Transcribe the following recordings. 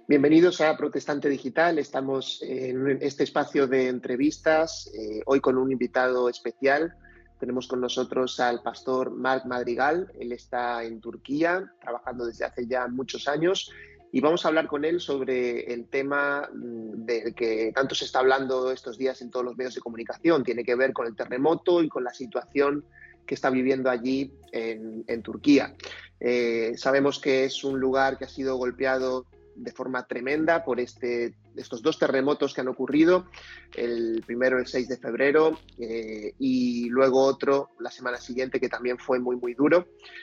Bienvenidos a Protestante Digital. Estamos en este espacio de entrevistas, hoy con un invitado especial. Tenemos con nosotros al pastor Marc Madrigal. Él está en Turquía, trabajando desde hace ya muchos años, y vamos a hablar con él sobre el tema del que tanto se está hablando estos días en todos los medios de comunicación. Tiene que ver con el terremoto y con la situación que está viviendo allí en Turquía. Sabemos que es un lugar que ha sido golpeado de forma tremenda por estos dos terremotos que han ocurrido, el primero el 6 de febrero y luego otro la semana siguiente que también fue muy duro.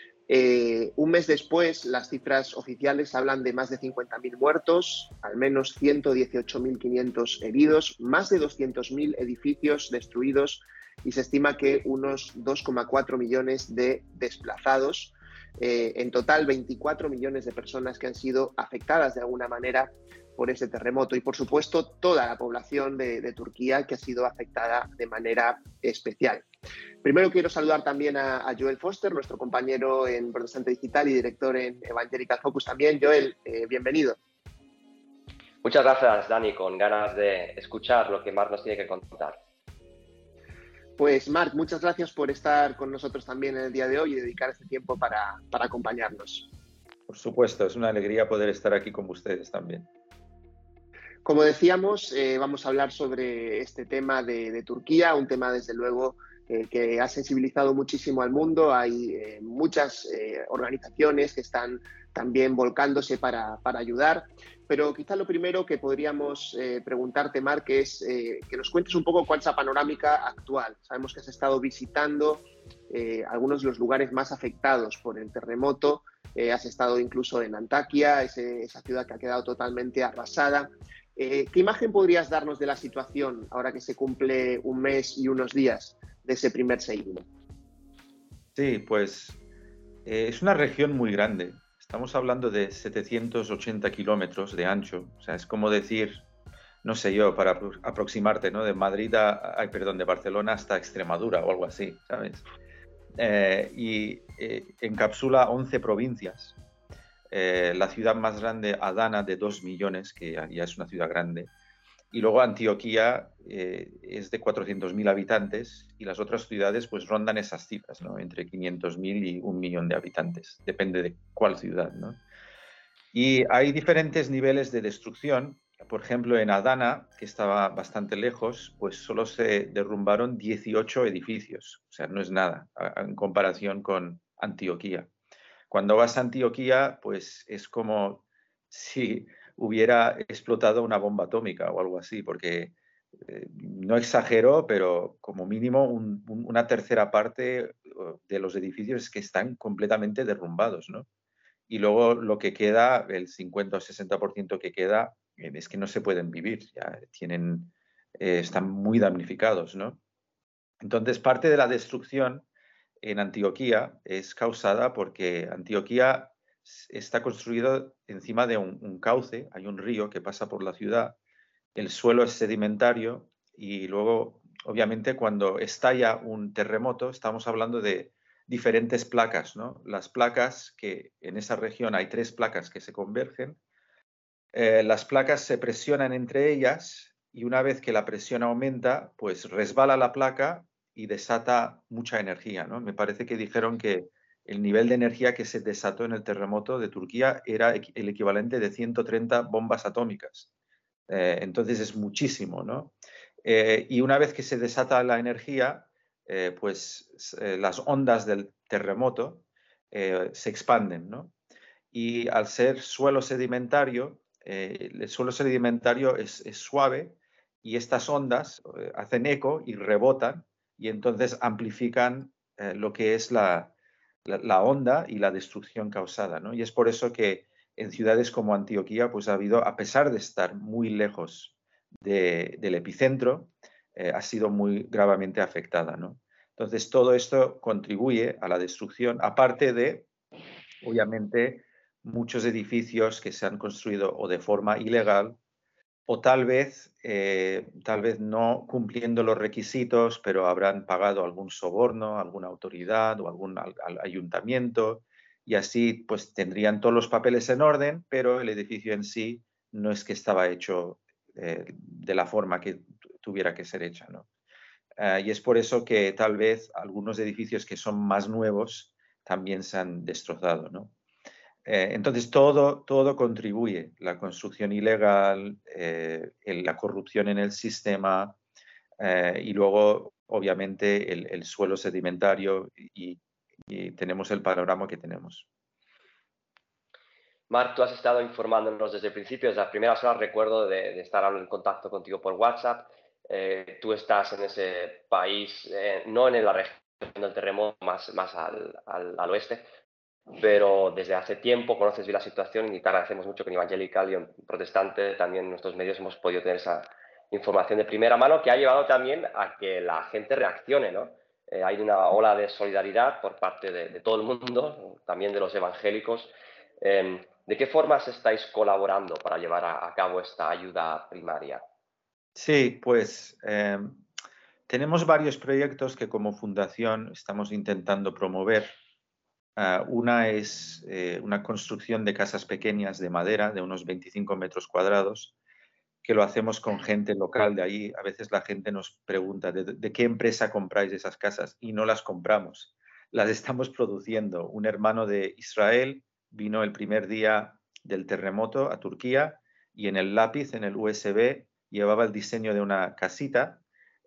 Un mes después, las cifras oficiales hablan de más de 50.000 muertos, al menos 118.500 heridos, más de 200.000 edificios destruidos y se estima que unos 2,4 millones de desplazados. En total, 24 millones de personas que han sido afectadas de alguna manera por ese terremoto y, por supuesto, toda la población de Turquía que ha sido afectada de manera especial. Primero quiero saludar también a Joel Foster, nuestro compañero en Protestante Digital y director en Evangelical Focus también. Joel, bienvenido. Muchas gracias, Dani, con ganas de escuchar lo que Marc nos tiene que contar. Pues Marc, muchas gracias por estar con nosotros también en el día de hoy y dedicar este tiempo para acompañarnos. Por supuesto, es una alegría poder estar aquí con ustedes también. Como decíamos, vamos a hablar sobre este tema de Turquía, un tema desde luego que ha sensibilizado muchísimo al mundo. Hay muchas organizaciones que están también volcándose para ayudar. Pero quizá lo primero que podríamos preguntarte, Marc, es que nos cuentes un poco cuál es la panorámica actual. Sabemos que has estado visitando algunos de los lugares más afectados por el terremoto. Has estado incluso en Antakya, esa ciudad que ha quedado totalmente arrasada. ¿Qué imagen podrías darnos de la situación ahora que se cumple un mes y unos días de ese primer seísmo? Sí, pues es una región muy grande. Estamos hablando de 780 kilómetros de ancho. O sea, es como decir, no sé yo, para aproximarte, ¿no? De de Barcelona hasta Extremadura o algo así, ¿sabes? Y encapsula 11 provincias. La ciudad más grande, Adana, de 2 millones, que ya es una ciudad grande. Y luego Antioquía es de 400.000 habitantes y las otras ciudades pues rondan esas cifras, ¿no? Entre 500.000 y 1 millón de habitantes, depende de cuál ciudad, ¿no? Y hay diferentes niveles de destrucción. Por ejemplo, en Adana, que estaba bastante lejos, pues solo se derrumbaron 18 edificios. O sea, no es nada en comparación con Antioquía. Cuando vas a Antioquía, pues es como si hubiera explotado una bomba atómica o algo así, porque no exagero, pero como mínimo una tercera parte de los edificios que están completamente derrumbados, ¿no? Y luego lo que queda, el 50 o 60% que queda, es que no se pueden vivir, ya están muy damnificados, ¿no? Entonces, parte de la destrucción en Antioquía es causada porque Antioquía está construido encima de un cauce, hay un río que pasa por la ciudad, el suelo es sedimentario y luego, obviamente, cuando estalla un terremoto, estamos hablando de diferentes placas, ¿no? Las placas que en esa región hay 3 placas que se convergen, las placas se presionan entre ellas y una vez que la presión aumenta, pues resbala la placa y desata mucha energía, ¿no? Me parece que dijeron que el nivel de energía que se desató en el terremoto de Turquía era el equivalente de 130 bombas atómicas. Entonces es muchísimo, ¿no? Y una vez que se desata la energía, las ondas del terremoto se expanden, ¿no? Y al ser suelo sedimentario, el suelo sedimentario es suave y estas ondas hacen eco y rebotan y entonces amplifican lo que es la onda y la destrucción causada, ¿no? Y es por eso que en ciudades como Antioquía pues ha habido, a pesar de estar muy lejos del epicentro, ha sido muy gravemente afectada, ¿no? Entonces todo esto contribuye a la destrucción, aparte de, obviamente, muchos edificios que se han construido o de forma ilegal o tal vez no cumpliendo los requisitos, pero habrán pagado algún soborno a alguna autoridad o algún al ayuntamiento y así pues tendrían todos los papeles en orden, pero el edificio en sí no es que estaba hecho de la forma que tuviera que ser hecha, ¿no? Y es por eso que tal vez algunos edificios que son más nuevos también se han destrozado, ¿no? Entonces todo contribuye, la construcción ilegal, la corrupción en el sistema y luego obviamente el suelo sedimentario y tenemos el panorama que tenemos. Marc, tú has estado informándonos desde el principio, desde las primeras horas recuerdo de estar en contacto contigo por WhatsApp. Tú estás en ese país, no en la región del terremoto, más al oeste, pero desde hace tiempo conoces bien la situación y te agradecemos mucho que en Evangelical y en Protestante también en nuestros medios hemos podido tener esa información de primera mano que ha llevado también a que la gente reaccione, ¿no? Hay una ola de solidaridad por parte de todo el mundo, también de los evangélicos. ¿De qué formas estáis colaborando para llevar a cabo esta ayuda primaria? Sí, pues tenemos varios proyectos que como fundación estamos intentando promover. Una es una construcción de casas pequeñas de madera de unos 25 metros cuadrados, que lo hacemos con gente local de ahí. A veces la gente nos pregunta ¿de qué empresa compráis esas casas? Y no las compramos, las estamos produciendo. Un hermano de Israel vino el primer día del terremoto a Turquía y en el lápiz, en el USB, llevaba el diseño de una casita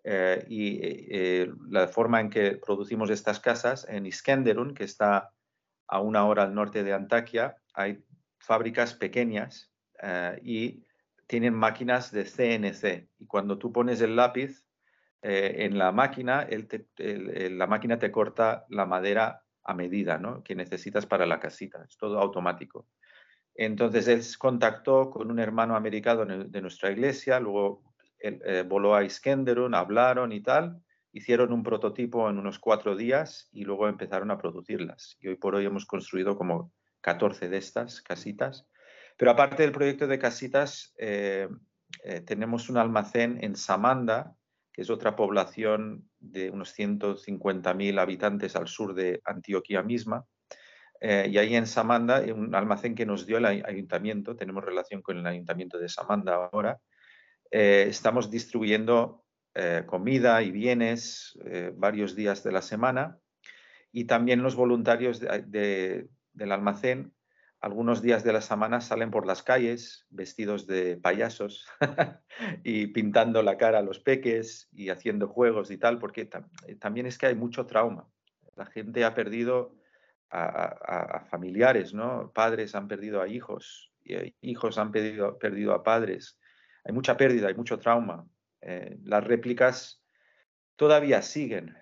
la forma en que producimos estas casas en Iskenderun, que está a 1 hora al norte de Antakya, hay fábricas pequeñas y tienen máquinas de CNC. Y cuando tú pones el lápiz en la máquina, la máquina te corta la madera a medida, ¿no?, que necesitas para la casita. Es todo automático. Entonces él contactó con un hermano americano de nuestra iglesia, luego voló a Iskenderun, hablaron y tal, hicieron un prototipo en unos 4 días y luego empezaron a producirlas. Y hoy por hoy hemos construido como 14 de estas casitas. Pero aparte del proyecto de casitas, tenemos un almacén en Samanda, que es otra población de unos 150.000 habitantes al sur de Antioquia misma. Y ahí en Samanda, un almacén que nos dio el ayuntamiento, tenemos relación con el ayuntamiento de Samanda ahora, estamos distribuyendo comida y bienes varios días de la semana y también los voluntarios del almacén algunos días de la semana salen por las calles vestidos de payasos y pintando la cara a los peques y haciendo juegos y tal, porque también es que hay mucho trauma. La gente ha perdido a familiares, ¿no? Padres han perdido a hijos, y hijos han perdido a padres. Hay mucha pérdida, hay mucho trauma. Las réplicas todavía siguen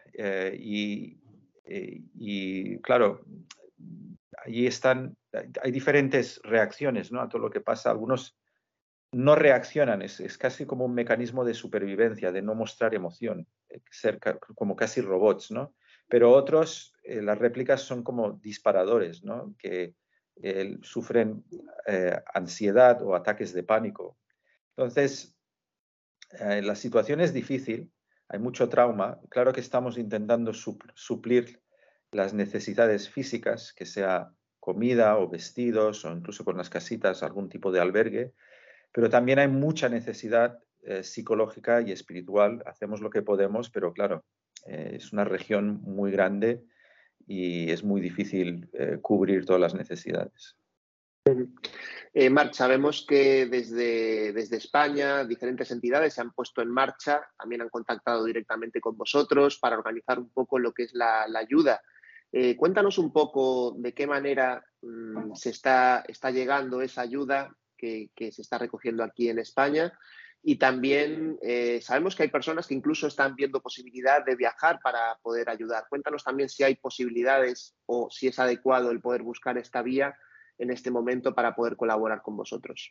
y claro, allí hay diferentes reacciones, ¿no?, a todo lo que pasa. Algunos no reaccionan, es casi como un mecanismo de supervivencia, de no mostrar emoción, ser como casi robots, ¿no? Pero otros, las réplicas son como disparadores, ¿no?, que sufren ansiedad o ataques de pánico. Entonces, la situación es difícil, hay mucho trauma. Claro que estamos intentando suplir las necesidades físicas, que sea comida o vestidos o incluso con las casitas algún tipo de albergue, pero también hay mucha necesidad psicológica y espiritual. Hacemos lo que podemos, pero claro, es una región muy grande y es muy difícil cubrir todas las necesidades. Marc, sabemos que desde España diferentes entidades se han puesto en marcha, también han contactado directamente con vosotros para organizar un poco lo que es la ayuda. Cuéntanos un poco de qué manera se está llegando esa ayuda que se está recogiendo aquí en España. Y también sabemos que hay personas que incluso están viendo posibilidad de viajar para poder ayudar. Cuéntanos también si hay posibilidades o si es adecuado el poder buscar esta vía en este momento para poder colaborar con vosotros.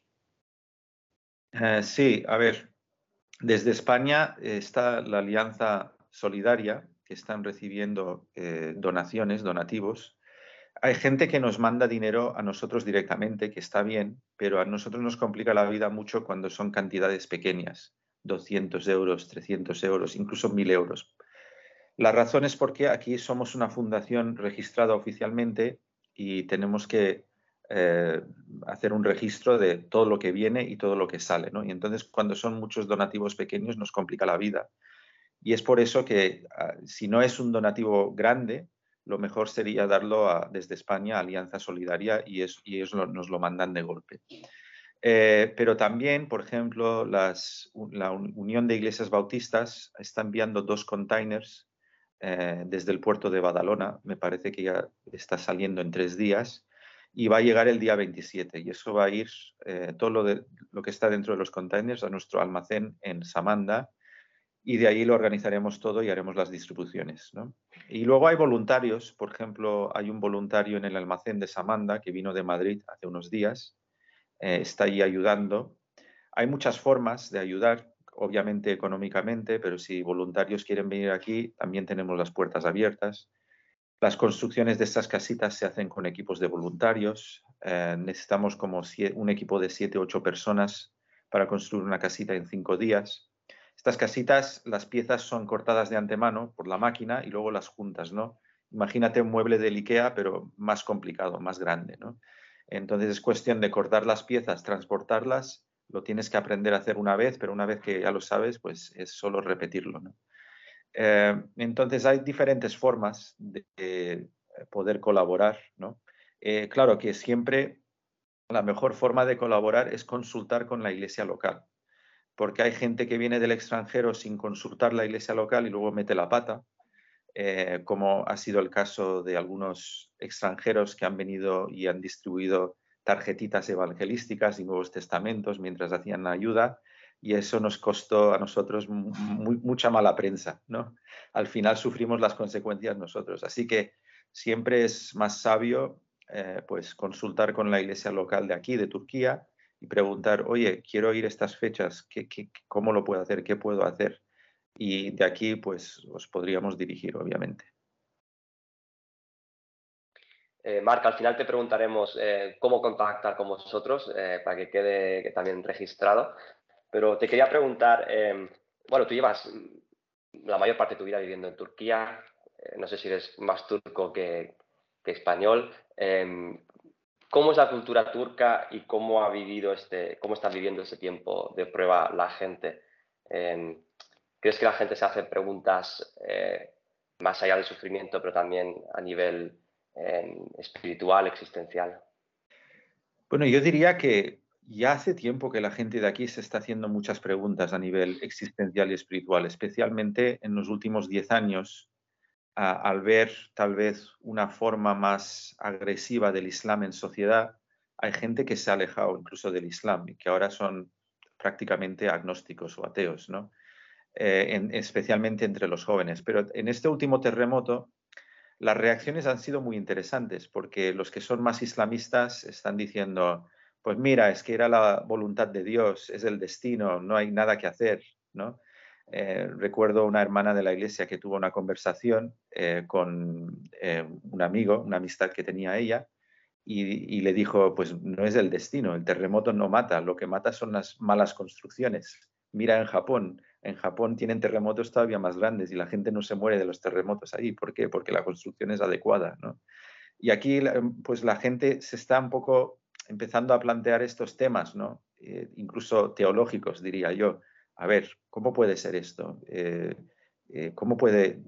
Sí, a ver, desde España está la Alianza Solidaria, que están recibiendo donativos. Hay gente que nos manda dinero a nosotros directamente, que está bien, pero a nosotros nos complica la vida mucho cuando son cantidades pequeñas, 200 euros, 300 euros, incluso 1.000 euros. La razón es porque aquí somos una fundación registrada oficialmente y tenemos que hacer un registro de todo lo que viene y todo lo que sale, ¿no? Y entonces cuando son muchos donativos pequeños nos complica la vida. Y es por eso que si no es un donativo grande, lo mejor sería darlo desde España a Alianza Solidaria y ellos nos lo mandan de golpe. Pero también, por ejemplo, la Unión de Iglesias Bautistas está enviando 2 containers desde el puerto de Badalona. Me parece que ya está saliendo en 3 días y va a llegar el día 27. Y eso va a ir todo lo que está dentro de los containers a nuestro almacén en Samanda. Y de ahí lo organizaremos todo y haremos las distribuciones, ¿no? Y luego hay voluntarios. Por ejemplo, hay un voluntario en el almacén de Samanda que vino de Madrid hace unos días. Está ahí ayudando. Hay muchas formas de ayudar, obviamente económicamente, pero si voluntarios quieren venir aquí, también tenemos las puertas abiertas. Las construcciones de estas casitas se hacen con equipos de voluntarios. Necesitamos como un equipo de 7 o 8 personas para construir una casita en 5 días. Estas casitas, las piezas son cortadas de antemano por la máquina y luego las juntas, ¿no? Imagínate un mueble del IKEA, pero más complicado, más grande, ¿no? Entonces es cuestión de cortar las piezas, transportarlas, lo tienes que aprender a hacer una vez, pero una vez que ya lo sabes, pues es solo repetirlo, ¿no? Entonces hay diferentes formas de poder colaborar, ¿no? Claro que siempre la mejor forma de colaborar es consultar con la iglesia local, porque hay gente que viene del extranjero sin consultar la iglesia local y luego mete la pata, como ha sido el caso de algunos extranjeros que han venido y han distribuido tarjetitas evangelísticas y Nuevos Testamentos mientras hacían la ayuda, y eso nos costó a nosotros mucha mala prensa, ¿no? Al final sufrimos las consecuencias nosotros. Así que siempre es más sabio pues consultar con la iglesia local de aquí, de Turquía, y preguntar, oye, quiero ir estas fechas, ¿cómo lo puedo hacer? ¿Qué puedo hacer? Y de aquí, pues, os podríamos dirigir, obviamente. Marc, al final te preguntaremos cómo contactar con vosotros para que quede también registrado. Pero te quería preguntar, bueno, tú llevas la mayor parte de tu vida viviendo en Turquía. No sé si eres más turco que español. ¿Cómo es la cultura turca y cómo cómo está viviendo ese tiempo de prueba la gente? ¿Crees que la gente se hace preguntas más allá del sufrimiento, pero también a nivel espiritual, existencial? Bueno, yo diría que ya hace tiempo que la gente de aquí se está haciendo muchas preguntas a nivel existencial y espiritual, especialmente en los últimos 10 años, al ver tal vez una forma más agresiva del Islam en sociedad. Hay gente que se ha alejado incluso del Islam y que ahora son prácticamente agnósticos o ateos, ¿no? Especialmente entre los jóvenes. Pero en este último terremoto, las reacciones han sido muy interesantes porque los que son más islamistas están diciendo, pues mira, es que era la voluntad de Dios, es el destino, no hay nada que hacer, ¿no? Recuerdo una hermana de la iglesia que tuvo una conversación con un amigo, una amistad que tenía ella, y le dijo, pues no es el destino, el terremoto no mata, lo que mata son las malas construcciones. Mira en Japón tienen terremotos todavía más grandes y la gente no se muere de los terremotos ahí. ¿Por qué? Porque la construcción es adecuada, ¿no? Y aquí pues la gente se está un poco empezando a plantear estos temas, ¿no? Incluso teológicos, diría yo. A ver, ¿cómo puede ser esto? ¿Cómo puede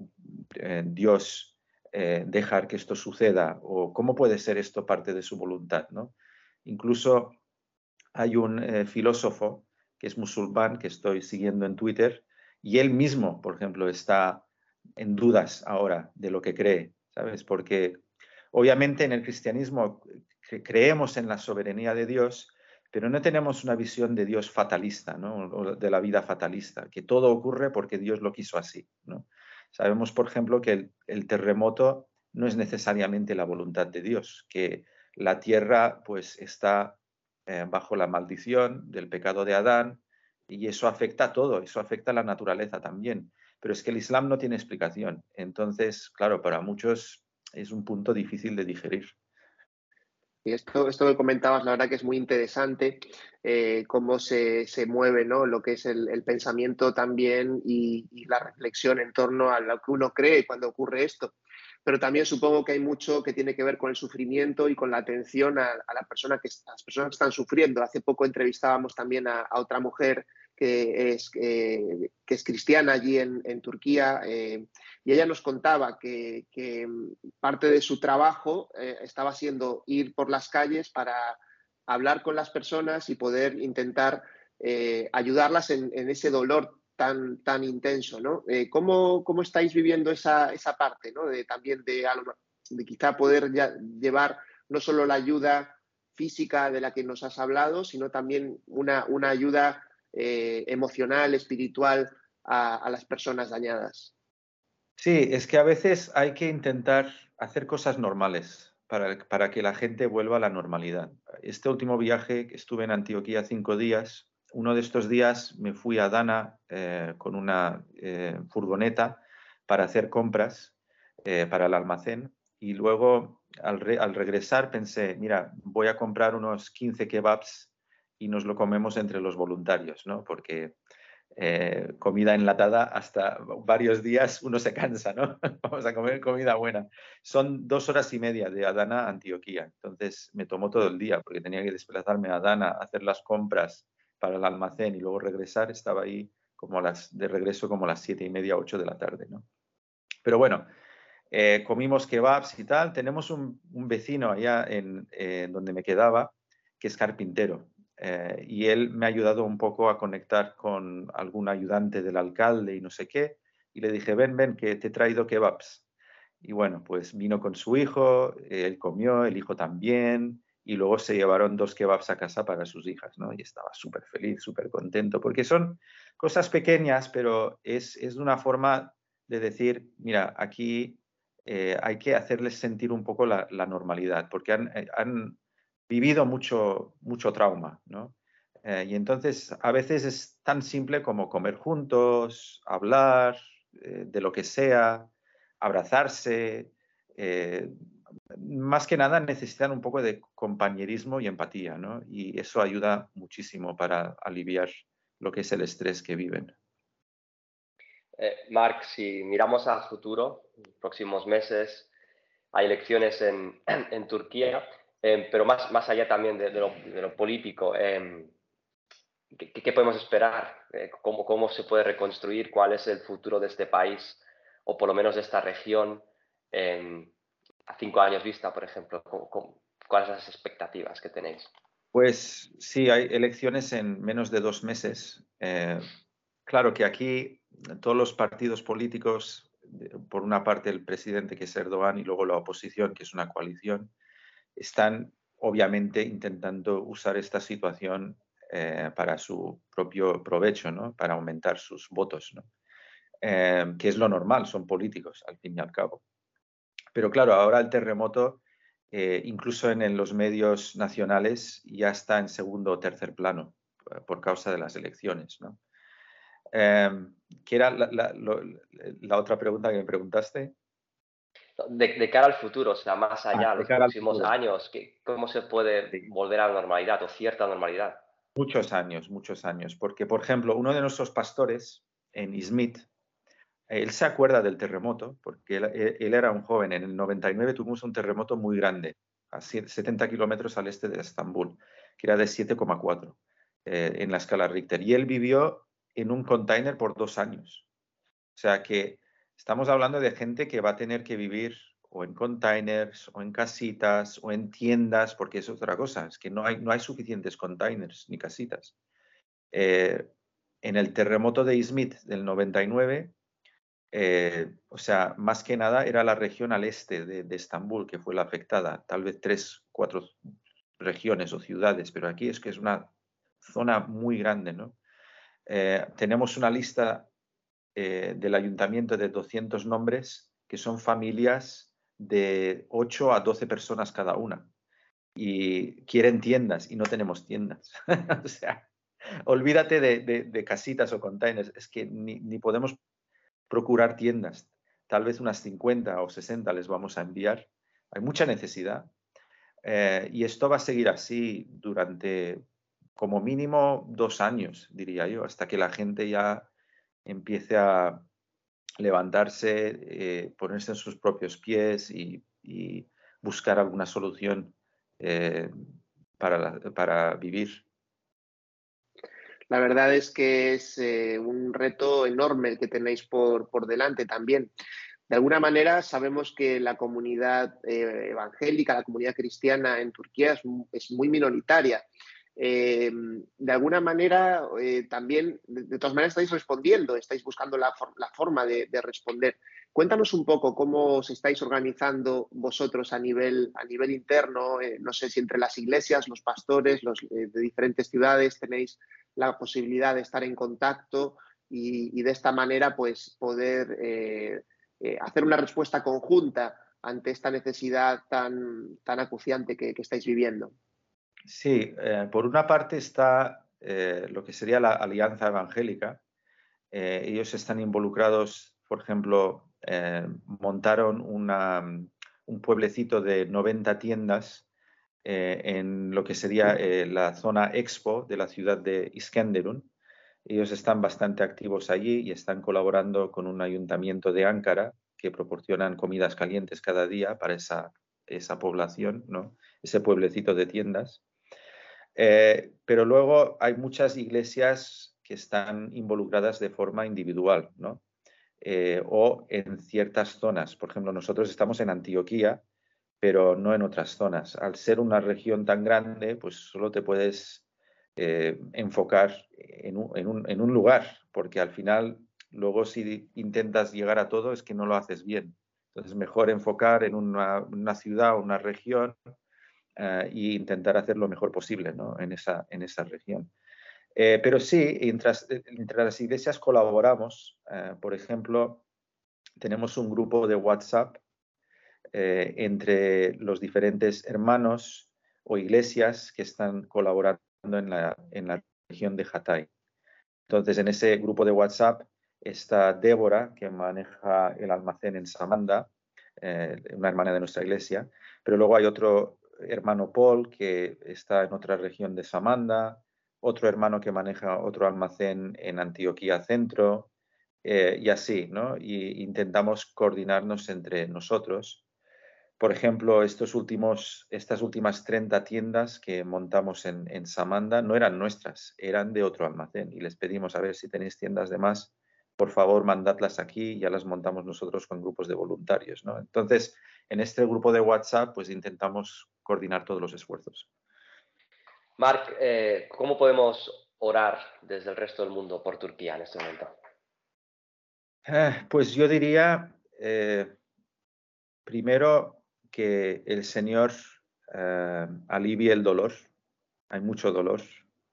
Dios dejar que esto suceda? ¿O cómo puede ser esto parte de su voluntad, ¿no? Incluso hay un filósofo que es musulmán que estoy siguiendo en Twitter y él mismo, por ejemplo, está en dudas ahora de lo que cree, ¿sabes? Porque obviamente en el cristianismo creemos en la soberanía de Dios, pero no tenemos una visión de Dios fatalista, ¿no? O de la vida fatalista, que todo ocurre porque Dios lo quiso así, ¿no? Sabemos, por ejemplo, que el terremoto no es necesariamente la voluntad de Dios, que la tierra pues está bajo la maldición del pecado de Adán y eso afecta a todo, eso afecta a la naturaleza también. Pero es que el Islam no tiene explicación. Entonces, claro, para muchos es un punto difícil de digerir. Y esto que comentabas, la verdad que es muy interesante, cómo se mueve, ¿no? Lo que es el pensamiento también y la reflexión en torno a lo que uno cree cuando ocurre esto. pero también supongo que hay mucho que tiene que ver con el sufrimiento y con la atención a las personas que están sufriendo. Hace poco entrevistábamos también a otra mujer que es cristiana allí en Turquía, y ella nos contaba que parte de su trabajo estaba siendo ir por las calles para hablar con las personas y poder intentar ayudarlas en ese dolor tan intenso, ¿no? ¿Cómo estáis viviendo esa parte, ¿no? También de quizá poder llevar no solo la ayuda física de la que nos has hablado, sino también una ayuda emocional, espiritual a las personas dañadas? Sí, es que a veces hay que intentar hacer cosas normales para que la gente vuelva a la normalidad. Este último viaje, que estuve en Antioquía 5 días, uno de estos días me fui a Adana con una furgoneta para hacer compras para el almacén, y luego al regresar pensé, mira, voy a comprar unos 15 kebabs y nos lo comemos entre los voluntarios, ¿no? Porque comida enlatada hasta varios días uno se cansa, ¿no? Vamos a comer comida buena. Son 2 horas y media de Adana a Antioquía, entonces me tomó todo el día porque tenía que desplazarme a Adana, hacer las compras para el almacén y luego regresar. Estaba ahí de regreso como a las 7:30, 8 de la tarde, ¿no? Pero bueno, comimos kebabs y tal. Tenemos un vecino allá donde me quedaba que es carpintero. Y él me ha ayudado un poco a conectar con algún ayudante del alcalde y no sé qué. Y le dije, ven, que te he traído kebabs. Y bueno, pues vino con su hijo, él comió, el hijo también, y luego se llevaron 2 kebabs a casa para sus hijas, ¿no? Y estaba súper feliz, súper contento, porque son cosas pequeñas, pero es una forma de decir, mira, aquí hay que hacerles sentir un poco la normalidad, porque han vivido mucho trauma, ¿no? Y entonces a veces es tan simple como comer juntos, hablar de lo que sea, abrazarse. eh, Más que nada necesitan un poco de compañerismo y empatía, ¿no? Y eso ayuda muchísimo para aliviar lo que es el estrés que viven. Marc, si miramos al futuro, próximos meses, hay elecciones en Turquía, pero más allá también de lo político, ¿qué podemos esperar? ¿Cómo se puede reconstruir? ¿Cuál es el futuro de este país, o por lo menos de esta región, a 5 años vista, por ejemplo? ¿Cuáles son las expectativas que tenéis? Pues sí, hay elecciones en menos de 2 meses. Claro que aquí todos los partidos políticos, por una parte el presidente, que es Erdogan, y luego la oposición, que es una coalición, están obviamente intentando usar esta situación para su propio provecho, ¿no? Para aumentar sus votos, ¿no? Que es lo normal, son políticos al fin y al cabo. Pero claro, ahora el terremoto, incluso en los medios nacionales, ya está en segundo o tercer plano por causa de las elecciones, ¿no? ¿Qué era la otra pregunta que me preguntaste? De cara al futuro, o sea, más allá, De los cara al próximos futuro. años, ¿cómo se puede Sí. volver a la normalidad o cierta normalidad? Muchos años, porque por ejemplo, uno de nuestros pastores en Izmit, él se acuerda del terremoto, porque él era un joven. En el 99 tuvimos un terremoto muy grande, a 70 kilómetros al este de Estambul, que era de 7,4 en la escala Richter. Y él vivió en un container por 2 años. O sea que estamos hablando de gente que va a tener que vivir o en containers, o en casitas, o en tiendas, porque es otra cosa, es que no hay suficientes containers ni casitas. Eh, en el terremoto de Izmit del 99, o sea, más que nada era la región al este de Estambul que fue la afectada, tal vez 3, 4 regiones o ciudades, pero aquí es que es una zona muy grande, ¿no? Tenemos una lista del ayuntamiento de 200 nombres que son familias de 8 a 12 personas cada una, y quieren tiendas y no tenemos tiendas. O sea, olvídate de casitas o containers, es que ni podemos procurar tiendas. Tal vez unas 50 o 60 les vamos a enviar. Hay mucha necesidad. Y esto va a seguir así durante como mínimo 2 años, diría yo, hasta que la gente ya empiece a levantarse, ponerse en sus propios pies y buscar alguna solución para vivir. La verdad es que es un reto enorme el que tenéis por delante también. De alguna manera sabemos que la comunidad evangélica, la comunidad cristiana en Turquía es muy minoritaria. De alguna manera también, de todas maneras estáis respondiendo, estáis buscando la forma de responder. Cuéntanos un poco cómo os estáis organizando vosotros a nivel interno, no sé si entre las iglesias, los pastores, de diferentes ciudades tenéis la posibilidad de estar en contacto y de esta manera pues poder hacer una respuesta conjunta ante esta necesidad tan acuciante que estáis viviendo. Sí, por una parte está lo que sería la Alianza Evangélica. Ellos están involucrados, por ejemplo, montaron un pueblecito de 90 tiendas en lo que sería la zona Expo de la ciudad de Iskenderun. Ellos están bastante activos allí y están colaborando con un ayuntamiento de Ankara que proporcionan comidas calientes cada día para esa población, ¿no? Ese pueblecito de tiendas. Pero luego hay muchas iglesias que están involucradas de forma individual, ¿no? O en ciertas zonas. Por ejemplo, nosotros estamos en Antioquía, pero no en otras zonas. Al ser una región tan grande, pues solo te puedes enfocar en un lugar, porque al final, luego si intentas llegar a todo, es que no lo haces bien. Entonces, mejor enfocar en una ciudad o una región e intentar hacer lo mejor posible, ¿no? en esa región. Pero sí, entre las iglesias colaboramos. Por ejemplo, tenemos un grupo de WhatsApp entre los diferentes hermanos o iglesias que están colaborando en la región de Hatay. Entonces, en ese grupo de WhatsApp está Débora, que maneja el almacén en Samanda, una hermana de nuestra iglesia, pero luego hay otro hermano Paul que está en otra región de Samanda, otro hermano que maneja otro almacén en Antioquía Centro, y así, ¿no? Y intentamos coordinarnos entre nosotros. Por ejemplo, estas últimas 30 tiendas que montamos en Samanda no eran nuestras, eran de otro almacén. Y les pedimos, a ver, si tenéis tiendas de más, por favor, mandadlas aquí y ya las montamos nosotros con grupos de voluntarios, ¿no? Entonces, en este grupo de WhatsApp, pues intentamos coordinar todos los esfuerzos. Marc, ¿cómo podemos orar desde el resto del mundo por Turquía en este momento? Pues yo diría, primero, que el Señor alivie el dolor. Hay mucho dolor.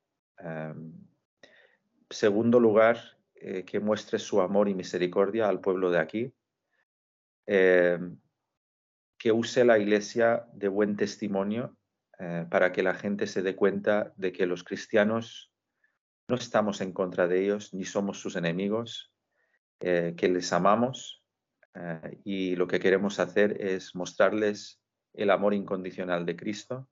Segundo lugar, que muestre su amor y misericordia al pueblo de aquí. Que use la Iglesia de buen testimonio para que la gente se dé cuenta de que los cristianos no estamos en contra de ellos ni somos sus enemigos, que les amamos y lo que queremos hacer es mostrarles el amor incondicional de Cristo.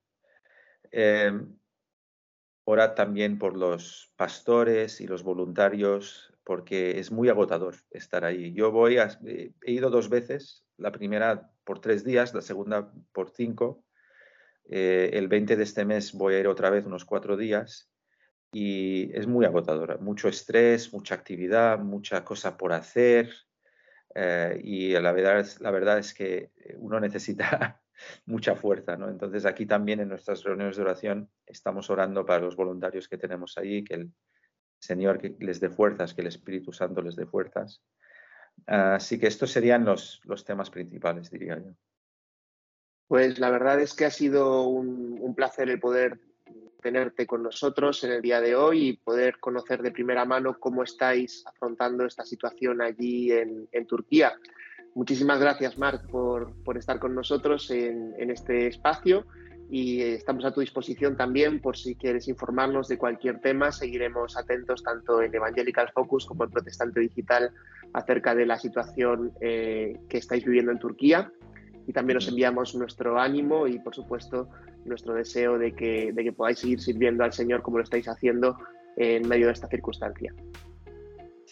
Orad también por los pastores y los voluntarios, porque es muy agotador estar ahí. He ido 2 veces, la primera por 3 días, la segunda por 5. El 20 de este mes voy a ir otra vez unos 4 días y es muy agotadora. Mucho estrés, mucha actividad, mucha cosa por hacer. Y la verdad es que uno necesita mucha fuerza, ¿no? Entonces aquí también en nuestras reuniones de oración estamos orando para los voluntarios que tenemos allí, que el Señor que les dé fuerzas, que el Espíritu Santo les dé fuerzas. Así que estos serían los temas principales, diría yo. Pues la verdad es que ha sido un placer el poder tenerte con nosotros en el día de hoy y poder conocer de primera mano cómo estáis afrontando esta situación allí en Turquía. Muchísimas gracias, Marc, por estar con nosotros en este espacio y estamos a tu disposición también por si quieres informarnos de cualquier tema. Seguiremos atentos tanto en Evangelical Focus como en Protestante Digital acerca de la situación que estáis viviendo en Turquía. Y también os enviamos nuestro ánimo y, por supuesto, nuestro deseo de que podáis seguir sirviendo al Señor como lo estáis haciendo en medio de esta circunstancia.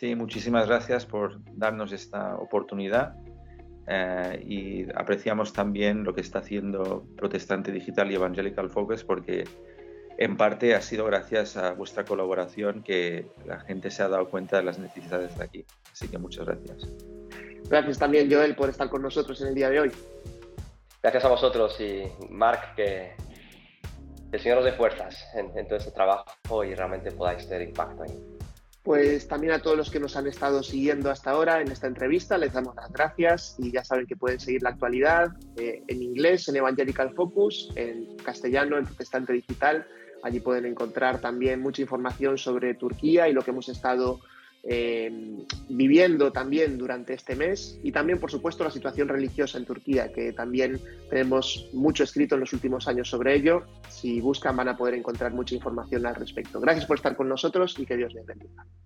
Sí, muchísimas gracias por darnos esta oportunidad y apreciamos también lo que está haciendo Protestante Digital y Evangelical Focus, porque en parte ha sido gracias a vuestra colaboración que la gente se ha dado cuenta de las necesidades de aquí. Así que muchas gracias. Gracias también, Joel, por estar con nosotros en el día de hoy. Gracias a vosotros y Marc, que el Señor os dé fuerzas en todo este trabajo y realmente podáis tener impacto ahí. Pues también a todos los que nos han estado siguiendo hasta ahora en esta entrevista, les damos las gracias y ya saben que pueden seguir la actualidad en inglés, en Evangelical Focus, en castellano, en Protestante Digital. Allí pueden encontrar también mucha información sobre Turquía y lo que hemos estado viviendo también durante este mes, y también, por supuesto, la situación religiosa en Turquía, que también tenemos mucho escrito en los últimos años sobre ello. Si buscan van a poder encontrar mucha información al respecto. Gracias por estar con nosotros y que Dios les bendiga.